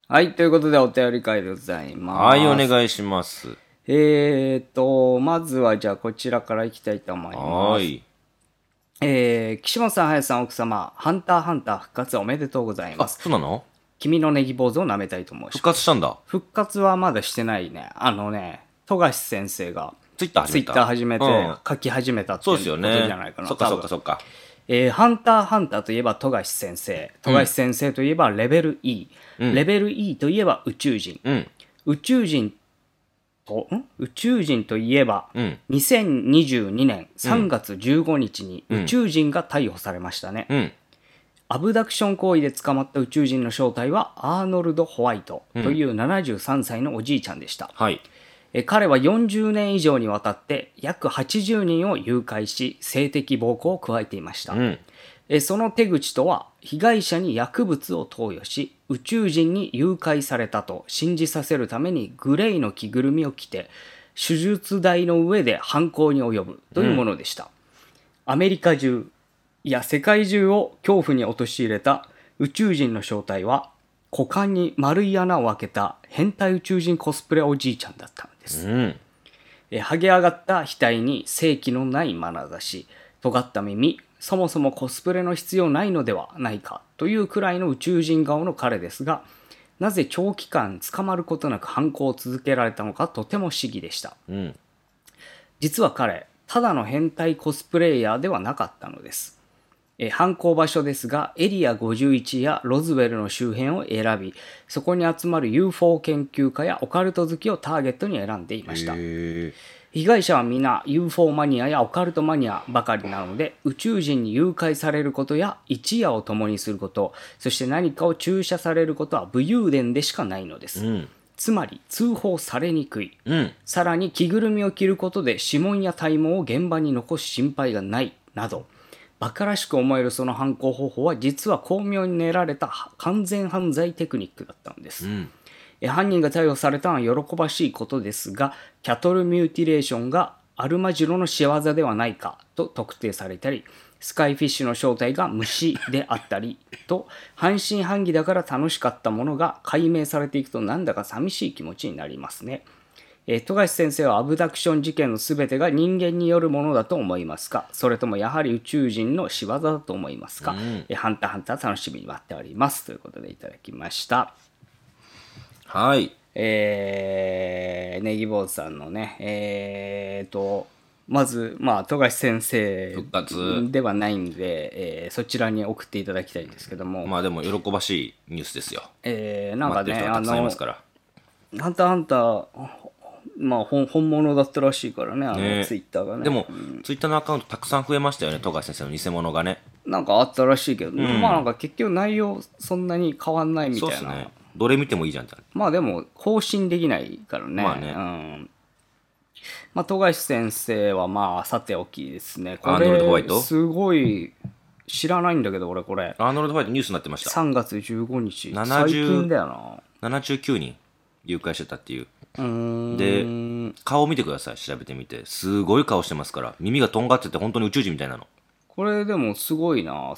はい、ということでお便り会でございます。 はい、お願いします。 まずはじゃあこちらからいきたいと思います。 はい。 岸本さん、林さん、奥様、ハンターハンター復活おめでとうございまあ、 す。 そうなの？ 君のネギ坊主を舐めたいと思うし復活したんだ。 復活はまだしてないね。富樫先生がツイッター始めた。 ツイッター始めてうん書き始めたってそいうことうですよね。 じゃないかな。 そっか多分そっかそっか。 ハンターハンターといえば富樫先生。富樫先生といえばレベル E。レベル E といえば宇宙人。 うん。 宇宙人といえば、 うん 2022年3月15日に宇宙人が逮捕されましたね。 うん。 アブダクション行為で捕まった宇宙人の正体はアーノルド・ホワイトという73歳のおじいちゃんでした。 はい。 彼は40年以上にわたって約80人を誘拐し性的暴行を加えていました。 うん。 その手口とは被害者に薬物を投与し宇宙人に誘拐されたと信じさせるためにグレーの着ぐるみを着て手術台の上で犯行に及ぶというものでした。アメリカ中いや世界中を恐怖に陥れた宇宙人の正体は股間に丸い穴を開けた変態宇宙人コスプレおじいちゃんだったんです。 うん。 剥げ上がった額に正気のない眼差し、尖った耳、そもそもコスプレの必要ないのではないかというくらいの宇宙人顔の彼ですが、なぜ長期間捕まることなく犯行を続けられたのかとても不思議でした。 うん。 実は彼、ただの変態コスプレイヤーではなかったのです。犯行場所ですが、エリア51やロズウェルの周辺を選び、そこに集まる UFO 研究家やオカルト好きをターゲットに選んでいました。 へ被害者は皆 UFO マニアやオカルトマニアばかりなので、宇宙人に誘拐されることや一夜を共にすること、そして何かを注射されることは武勇伝でしかないのです。 うん。 つまり通報されにくい。 うん。 さらに着ぐるみを着ることで指紋や体毛を現場に残す心配がないなど、馬鹿らしく思えるその犯行方法は実は巧妙に練られた完全犯罪テクニックだったのです。犯人が逮捕されたのは喜ばしいことですが、キャトルミューティレーションがアルマジロの仕業ではないかと特定されたり、スカイフィッシュの正体が虫であったりと、半信半疑だから楽しかったものが解明されていくとなんだか寂しい気持ちになりますね。富樫先生はアブダクション事件のすべてが人間によるものだと思いますか、それともやはり宇宙人の仕業だと思いますか、ハンターハンター楽しみに待っておりますということでいただきました。 はい。 ネギ坊主さんのね、まず、富樫先生復活ではないんで、そちらに送っていただきたいんですけども、 まあでも喜ばしいニュースですよ。 なんかね、 待ってる人がたくさんいますからハンターハンター、本物だったらしいからね、 ね。 ツイッターがね。 でも、ツイッターのアカウントたくさん増えましたよね、富樫先生の偽物がね。 なんかあったらしいけど、なんか結局内容そんなに変わんないみたいな。 そうっすね。どれ見てもいいじゃんって。 でも更新できないからね。 まあね富樫先生はさておきですね。こアーノルドホワイトれすごい知らないんだけど俺これ。 アーノルド・ホワイトニュースになってました。 3月15日。 70 最近だよな。 79人誘拐してたっていう。で、顔見てください、調べてみて。すごい顔してますから。耳がとんがってて本当に宇宙人みたいなの。 これでもすごいな、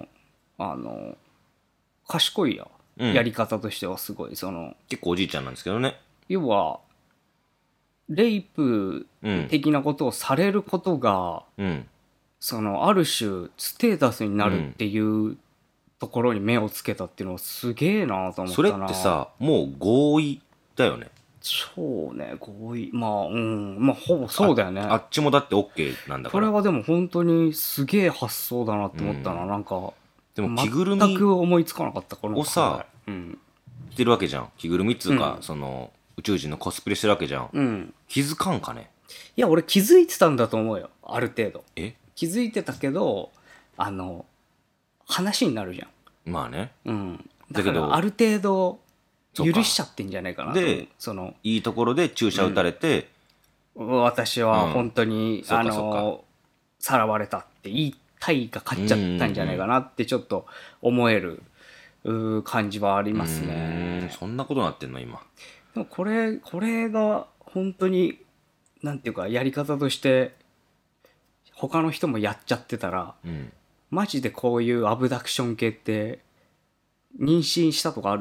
賢いやり方としてはすごい。 結構おじいちゃんなんですけどね。 要は、レイプ的なことをされることが、 うん。 ある種ステータスになるっていうところに目をつけたっていうのはすげえなと思ったな。 それってさ、もう合意だよね。 そうね、合意。ほぼそうだよね。 あっちもだって OK なんだから。 これはでも本当にすげえ発想だなって思ったな。なんか、 でも着ぐるみ全く思いつかなかった。このをさ、着てるわけじゃん。着ぐるみっつうか、宇宙人のコスプレしてるわけじゃん。気づかんかね。 いや、俺気づいてたんだと思うよ。ある程度。 え気づいてたけど、話になるじゃん。 まあね。 だからある程度許しちゃってんじゃないかなと思う。 で、いいところで注射打たれて、 私は本当に、 そうかそうかさらわれたって言いたいが勝っちゃったんじゃないかなってちょっと思える感じはありますね。 そんなことなってんの今。 でもこれが本当になんていうかやり方として他の人もやっちゃってたら、マジでこういうアブダクション系って妊娠したとかあるじゃん。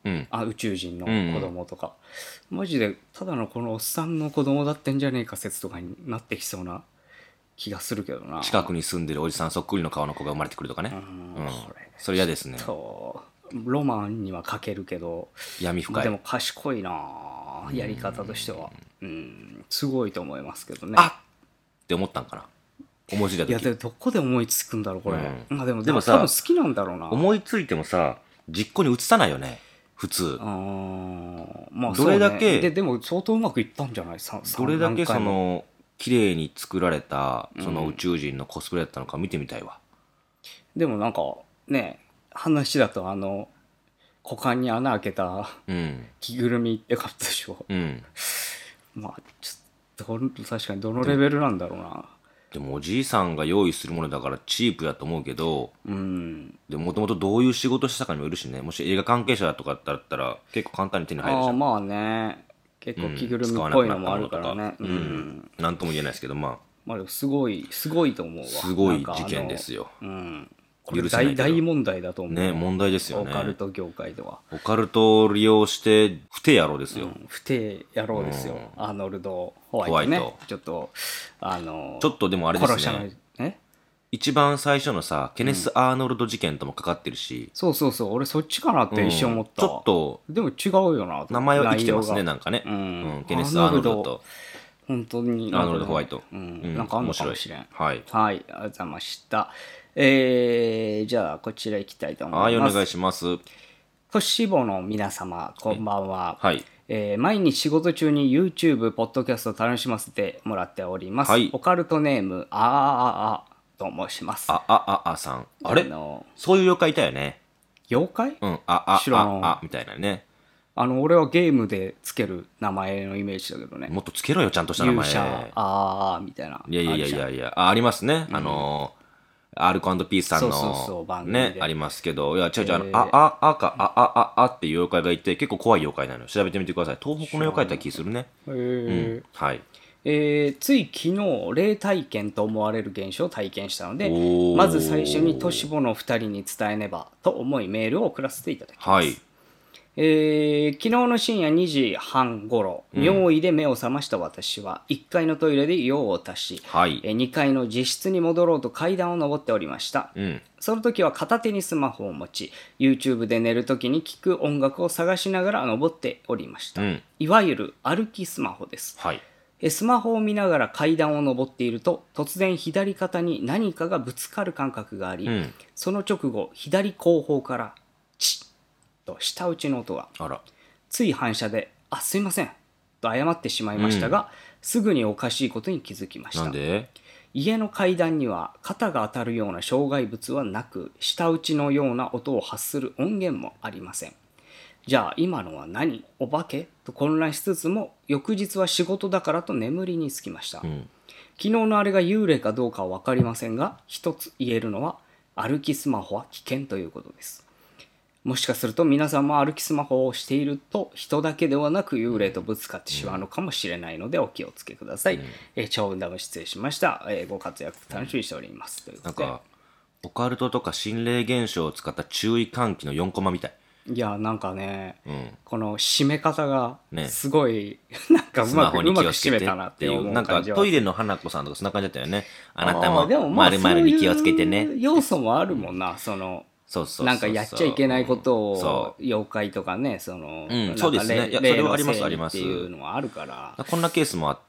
宇宙人の子供とか、マジでただのこのおっさんの子供だってんじゃねえか説とかになってきそうな気がするけどな。 近くに住んでるおじさんそっくりの顔の子が生まれてくるとかね。 これそれ嫌ですね。 ロマンには欠けるけど闇深い。 でも賢いなやり方としては。すごいと思いますけどね。 あっって思ったんかな、思いついた時。 いやでどこで思いつくんだろうこれ。まあでもさ多分好きなんだろうな。 思いついてもさ実行に移さないよね普通。 まあどれだけ、 でも相当うまくいったんじゃない？ どれだけその綺麗に作られたその宇宙人のコスプレだったのか見てみたいわ。 でもなんかね話だと股間に穴開けた着ぐるみってかったでしょ。まあちょっと確かにどのレベルなんだろうな。 でもおじいさんが用意するものだからチープやと思うけど、でもともとどういう仕事したかにもよるしね。もし映画関係者とかだったら結構簡単に手に入るじゃん。 まあね結構着ぐるみっぽいのもあるからね。 なんとも言えないですけど、まあでもすごいと思うわ。 すごい事件ですよ。 これ大問題だと思うね。問題ですよね。 オカルト業界では。 オカルトを利用して不定野郎ですよ。 不定野郎ですよ。アーノルド・ホワイトね。ちょっとでもあれですね。一番最初のさケネス・アーノルド事件ともかかってるし、 そう俺そっちかなって一瞬思った。 ちょっとでも違うよな。 名前は生きてますねなんかね。ケネス・アーノルドと本当にアーノルド・ホワイト。 なんかあんのかもしれん。 はい。 ありがとうございました。じゃあこちら行きたいと思います。 はい、お願いします。 都市部の皆様こんばんは。 はい。 毎日仕事中に YouTube、ポッドキャストを楽しませてもらっております。オカルトネームと申します。 さん。あれそういう妖怪いたよね。 妖怪？ みたいなね。 俺はゲームでつける名前のイメージだけどね。 もっとつけろよちゃんとした名前。 勇者みたいな。 いやありますね。アルコ&ピースさんのねありますけど、いや違うっていう妖怪がいて結構怖い妖怪なの。調べてみてください。東北の妖怪だった気するね。はい。 つい昨日霊体験と思われる現象を体験したので、まず最初に都市部の2人に伝えねばと思いメールを送らせていただきます。はい。昨日の深夜2時半ごろ、尿意で目を覚ました私は1階のトイレで用を足し、2階の自室に戻ろうと階段を上っておりました。その時は片手にスマホを持ち YouTube で寝る時に聴く音楽を探しながら登っておりました。いわゆる歩きスマホです。スマホを見ながら階段を登っていると突然左肩に何かがぶつかる感覚があり、その直後左後方からチッと舌打ちの音が。つい反射で「すいません」と謝ってしまいましたが、すぐにおかしいことに気づきました。 なんで？ 家の階段には肩が当たるような障害物はなく、舌打ちのような音を発する音源もありません。じゃあ今のは何？お化け？と混乱しつつも、翌日は仕事だからと眠りにつきました。昨日のあれが幽霊かどうかは分かりませんが、一つ言えるのは歩きスマホは危険ということです。もしかすると皆さんも歩きスマホをしていると人だけではなく幽霊とぶつかってしまうのかもしれないのでお気をつけください。長文ダム失礼しました。ご活躍楽しみにしております。ということで、なんかオカルトとか心霊現象を使った注意喚起の4コマみたい。 いやなんかね、この締め方がすごい、なんかうまく締めたなっていうなんかトイレの花子さんとかそんな感じだったよね。あなたも〇〇に気をつけてね。 そういう要素もあるもんな。なんかやっちゃいけないことを妖怪とかね、そうですね。いやそれはありますありますっていうのはあるから。 こんなケースもあって、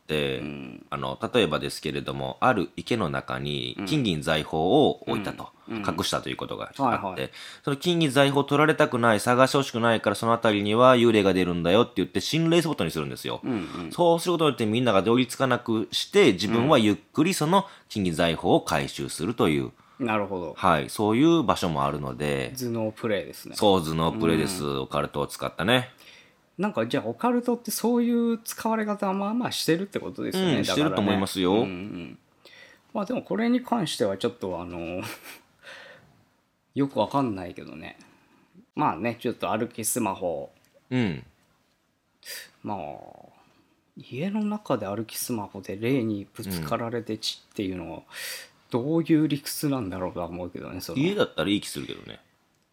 例えばですけれども、ある池の中に金銀財宝を置いたと、隠したということがあって、その金銀財宝を取られたくない、探してほしくないからそのあたりには幽霊が出るんだよって言って心霊スポットにするんですよ。そうすることによってみんなが寄りつかなくして、自分はゆっくりその金銀財宝を回収するという。 なるほど。 はい、そういう場所もあるので。 頭脳プレイですね。 そう、頭脳プレイです。オカルトを使ったね。 なんかじゃあオカルトってそういう使われ方はまあまあしてるってことですよね。 してると思いますよ。 まあでもこれに関してはちょっとよくわかんないけどね。まあね、ちょっと歩きスマホ。まあ家の中で歩きスマホで霊にぶつかられて血っていうのは、どういう理屈なんだろうとは思うけどね。 家だったらいい気するけどね。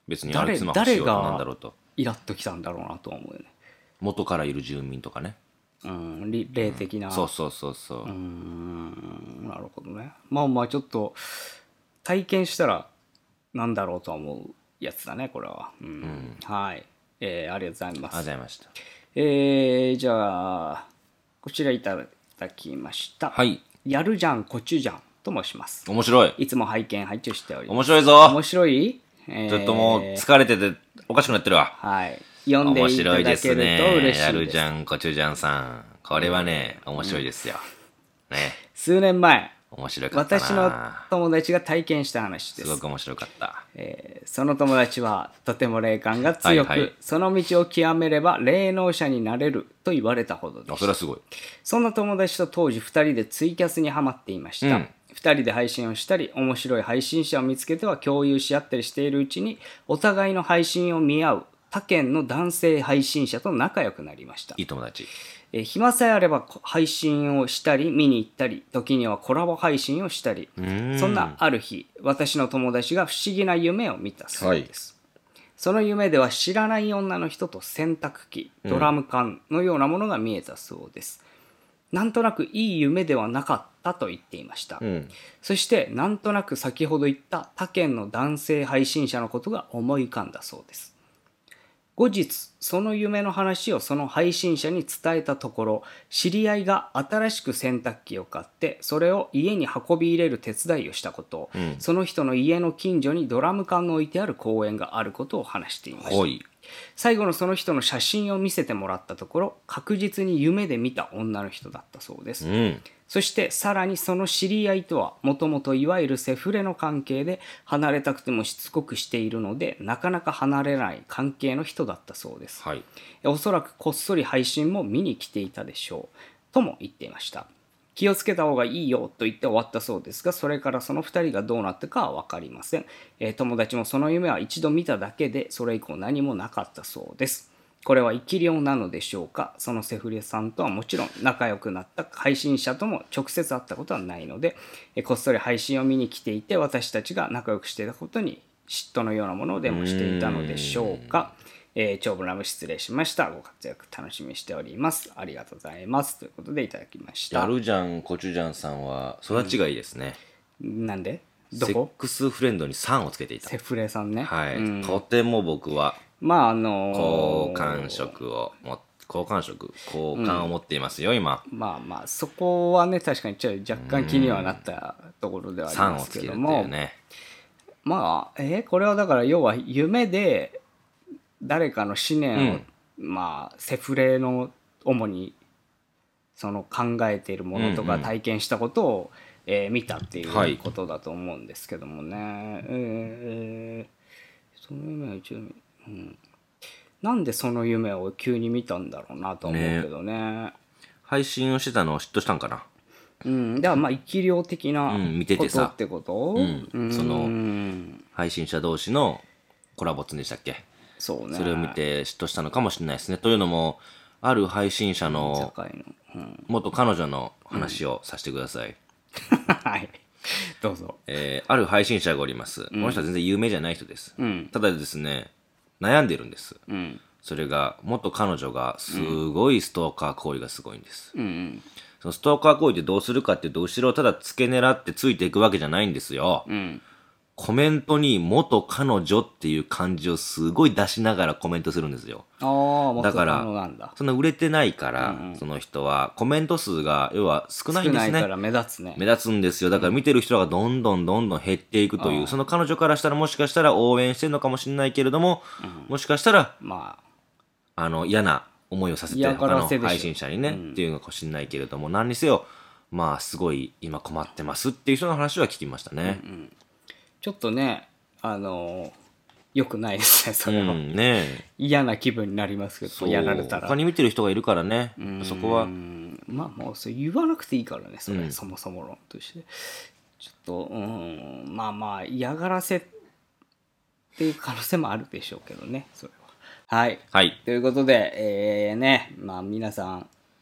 別に歩きスマホしようとなんだろうと。 イラッときたんだろうなとは思うよね。 元からいる住民とかね。 霊的な。 そうそうそうそう。 なるほどね。まあまあちょっと体験したらなんだろうとは思うやつだねこれは。はい、ありがとうございます。 ありがとうございました。 じゃあこちらいただきました。 はい。 やるじゃんコチュジャンと申します。 面白い。 いつも拝聴しております。 面白いぞ。 面白い。 ちょっともう疲れてておかしくなってるわ。 はい。読んでいただけると嬉しいです。 面白いですね。やるじゃんコチュジャンさん。これはね、面白いですよ。ね。 数年前、 面白かったな。 私の友達が体験した話です。 すごく面白かった。 その友達はとても霊感が強く、 はいはい、 その道を極めれば霊能者になれると言われたほどでした。 それはすごい。 そんな友達と当時2人でツイキャスにハマっていました。2人で配信をしたり、面白い配信者を見つけては共有し合ったりしているうちに、お互いの配信を見合う他県の男性配信者と仲良くなりました。 いい友達。 暇さえあれば配信をしたり見に行ったり、時にはコラボ配信をしたり、そんなある日、私の友達が不思議な夢を見たそうです。その夢では知らない女の人と洗濯機、ドラム缶のようなものが見えたそうです。なんとなくいい夢ではなかったと言っていました。そしてなんとなく先ほど言った他県の男性配信者のことが思い浮かんだそうです。後日、その夢の話をその配信者に伝えたところ、知り合いが新しく洗濯機を買って、それを家に運び入れる手伝いをしたことを、その人の家の近所にドラム缶の置いてある公園があることを話していました。最後のその人の写真を見せてもらったところ、確実に夢で見た女の人だったそうです。そしてさらにその知り合いとはもともといわゆるセフレの関係で、離れたくてもしつこくしているのでなかなか離れない関係の人だったそうです。おそらくこっそり配信も見に来ていたでしょうとも言っていました。気をつけた方がいいよと言って終わったそうですが、それからその2人がどうなったかは分かりません。友達もその夢は一度見ただけで、それ以降何もなかったそうです。これは生き量なのでしょうか。そのセフレさんとはもちろん仲良くなった配信者とも直接会ったことはないので、こっそり配信を見に来ていて、私たちが仲良くしていたことに嫉妬のようなものをでもしていたのでしょうか。長文ラブ失礼しました。ご活躍楽しみにしております。ありがとうございます。ということでいただきました。 やるじゃんコチュジャンさんは育ちがいいですね。 なんでどこ？セックスフレンドに3をつけていた。 セフレさんね。 はい。とても僕は好感触を好感を持っていますよ、今。 まあまあそこはね確かに若干気にはなったところではありますけども、 3をつけるっていうね。 まあこれはだから要は夢で誰かの思念を、まあセフレの主にその考えているものとか体験したことを、見たっていうことだと思うんですけどもね。その夢は一応、なんでその夢を急に見たんだろうなと思うけどね。 配信をしてたのを嫉妬したんかな。 だからまあ生き量的なことってこと、 その配信者同士のコラボツンでしたっけ。 そうね。 それを見て嫉妬したのかもしれないですね。というのもある配信者の元彼女の話をさせてください。 はいどうぞ。 ある配信者がおります。この人は全然有名じゃない人です。ただですね、悩んでるんです。それが元彼女がすごいストーカー行為がすごいんです。そのストーカー行為ってどうするかっていうと、後ろをただ付け狙ってついていくわけじゃないんですよ。コメントに元彼女っていう漢字をすごい出しながらコメントするんですよ。だからそんな売れてないから、その人はコメント数が要は少ないんですね。 少ないから目立つね。 目立つんですよ。だから見てる人がどんどん減っていくという、その彼女からしたらもしかしたら応援してるのかもしれないけれども、もしかしたら嫌な思いをさせて他の配信者にね、っていうのかもしれないけれども、何にせよまあすごい今困ってますっていう人の話は聞きましたね。 ちょっとね良くないですねそれは。嫌な気分になりますけど、やられたら他に見てる人がいるからね。そこはまあもうそれ言わなくていいからね、それ、そもそも論としてちょっとまあまあ嫌がらせっていう可能性もあるでしょうけどね、それは。はい、ということでまあ皆さん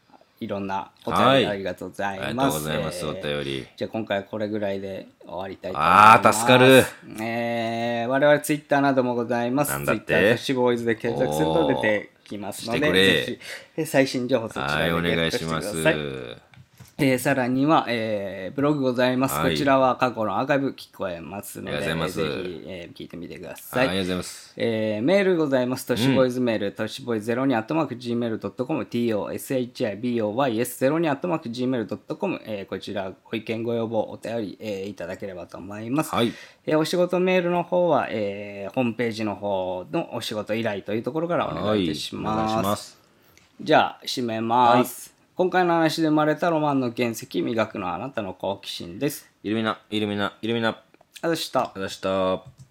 いろんなお便り、 はいありがとうございます。 ありがとうございますお便り。 じゃあ今回はこれぐらいで終わりたいと思います。 助かる。 我々ツイッターなどもございます。 なんだってツイッターとシボーイズで検索すると出てきますので、 してくれぜひ最新情報そちらではい、おゲッ願いトしくだしてます。 さい。さらには、ブログございます、 はいこちらは過去のアーカイブ聞こえますので、 ありがとうございますぜひ、聞いてみてくだはい、 さい。 ありがとうございます。 メールございます。トシボーイズメール、トシボーイズ02@gmail.com、toshiboys02@gmail.com、こちらご意見ご要望お便り、いただければと思います。 はい。 お仕事メールの方は、ホームページの方のお仕事依頼というところからお願いいたします。 はい、お願いします。 じゃあ締めます。今回の話で生まれたロマンの原石、磨くのはあなたの好奇心です。 イルミナ。 ありがとうございました。 ありがとうございました。